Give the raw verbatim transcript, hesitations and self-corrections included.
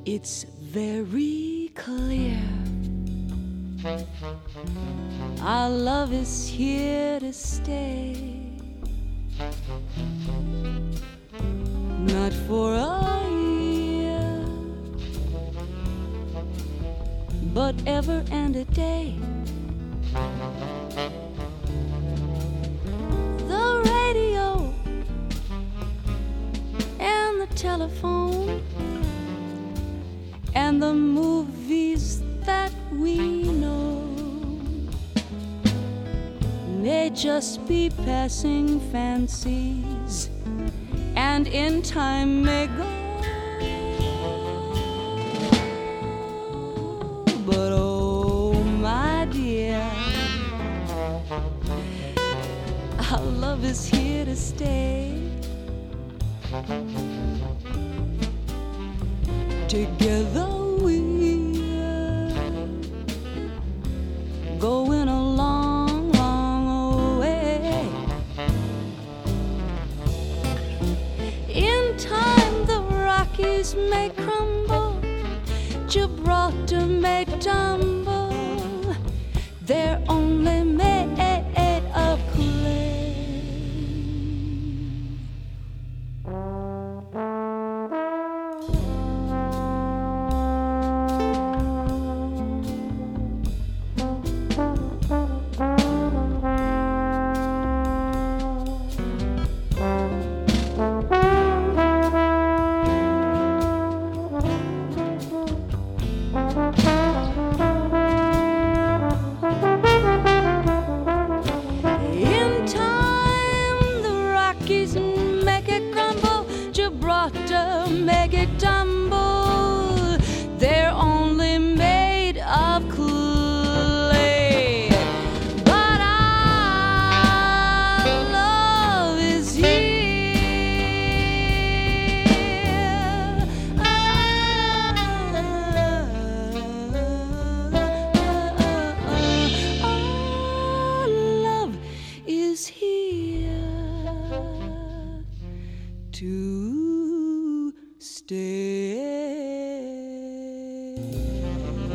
It's very clear our love is here to stay, not for a year, but ever and a day. The radio and the telephone and the movies that we know may just be passing fancies, and in time may go. But oh, my dear, our love is here to stay. Together we're going a long, long way. In time the Rockies may crumble, Gibraltar may tumble, they're only made of clay. Gibraltar make it tumble, they're only made of clay. But our love is here. Our love is here to stay.